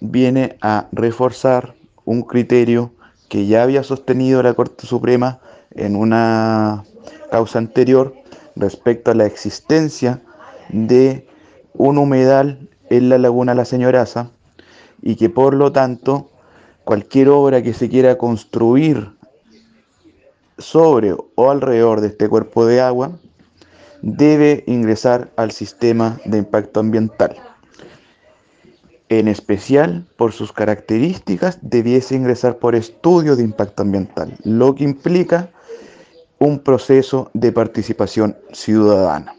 viene a reforzar un criterio que ya había sostenido la Corte Suprema en una causa anterior respecto a la existencia de un humedal en la laguna La Señoraza, y que por lo tanto cualquier obra que se quiera construir sobre o alrededor de este cuerpo de agua debe ingresar al sistema de impacto ambiental. En especial, por sus características, debiese ingresar por estudio de impacto ambiental, lo que implica un proceso de participación ciudadana.